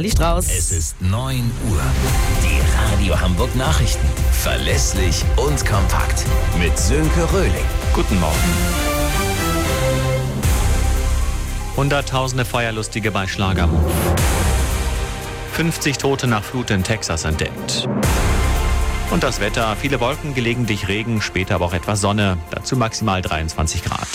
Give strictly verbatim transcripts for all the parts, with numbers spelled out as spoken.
Olli Strauß. Es ist neun Uhr. Die Radio Hamburg Nachrichten. Verlässlich und kompakt. Mit Sönke Röhling. Guten Morgen. Hunderttausende Feuerlustige bei Schlagermove. fünfzig Tote nach Flut in Texas entdeckt. Und das Wetter, viele Wolken, gelegentlich Regen, später aber auch etwas Sonne. Dazu maximal dreiundzwanzig Grad.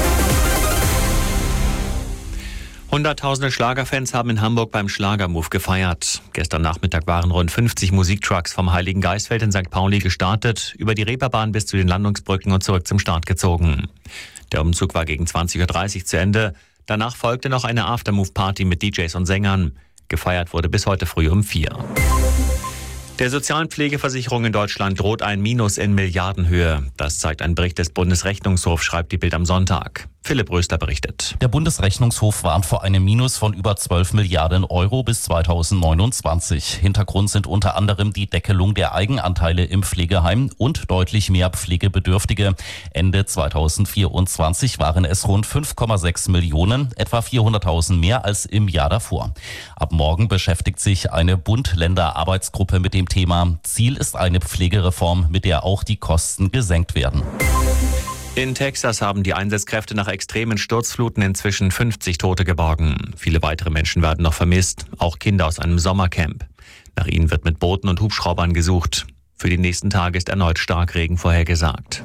Hunderttausende Schlagerfans haben in Hamburg beim Schlagermove gefeiert. Gestern Nachmittag waren rund fünfzig Musiktrucks vom Heiligen Geistfeld in Sankt Pauli gestartet, über die Reeperbahn bis zu den Landungsbrücken und zurück zum Start gezogen. Der Umzug war gegen zwanzig Uhr dreißig zu Ende. Danach folgte noch eine Aftermove-Party mit D Js und Sängern. Gefeiert wurde bis heute früh um vier. Der sozialen Pflegeversicherung in Deutschland droht ein Minus in Milliardenhöhe. Das zeigt ein Bericht des Bundesrechnungshofs, schreibt die Bild am Sonntag. Philipp Rösler berichtet. Der Bundesrechnungshof warnt vor einem Minus von über zwölf Milliarden Euro bis zweitausendneunundzwanzig. Hintergrund sind unter anderem die Deckelung der Eigenanteile im Pflegeheim und deutlich mehr Pflegebedürftige. Ende zweitausendvierundzwanzig waren es rund fünf Komma sechs Millionen, etwa vierhunderttausend mehr als im Jahr davor. Ab morgen beschäftigt sich eine Bund-Länder-Arbeitsgruppe mit dem Thema. Ziel ist eine Pflegereform, mit der auch die Kosten gesenkt werden. In Texas haben die Einsatzkräfte nach extremen Sturzfluten inzwischen fünfzig Tote geborgen. Viele weitere Menschen werden noch vermisst, auch Kinder aus einem Sommercamp. Nach ihnen wird mit Booten und Hubschraubern gesucht. Für die nächsten Tage ist erneut Starkregen vorhergesagt.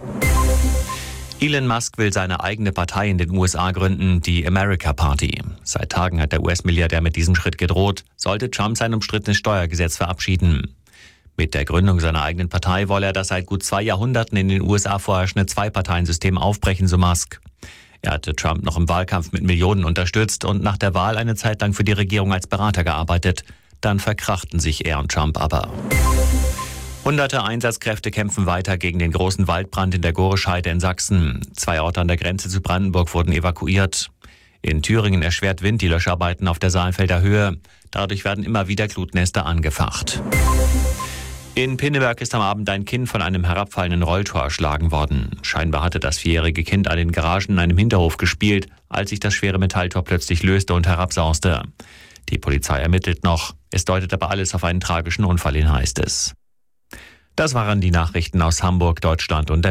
Elon Musk will seine eigene Partei in den U S A gründen, die America Party. Seit Tagen hat der U S-Milliardär mit diesem Schritt gedroht, sollte Trump sein umstrittenes Steuergesetz verabschieden. Mit der Gründung seiner eigenen Partei wolle er das seit gut zwei Jahrhunderten in den U S A vorherrschende Zwei-Parteien-System aufbrechen, so Musk. Er hatte Trump noch im Wahlkampf mit Millionen unterstützt und nach der Wahl eine Zeit lang für die Regierung als Berater gearbeitet. Dann verkrachten sich er und Trump aber. Hunderte Einsatzkräfte kämpfen weiter gegen den großen Waldbrand in der Gorescheide in Sachsen. Zwei Orte an der Grenze zu Brandenburg wurden evakuiert. In Thüringen erschwert Wind die Löscharbeiten auf der Saalfelder Höhe. Dadurch werden immer wieder Glutnester angefacht. In Pinneberg ist am Abend ein Kind von einem herabfallenden Rolltor erschlagen worden. Scheinbar hatte das vierjährige Kind an den Garagen in einem Hinterhof gespielt, als sich das schwere Metalltor plötzlich löste und herabsauste. Die Polizei ermittelt noch. Es deutet aber alles auf einen tragischen Unfall hin, heißt es. Das waren die Nachrichten aus Hamburg, Deutschland und der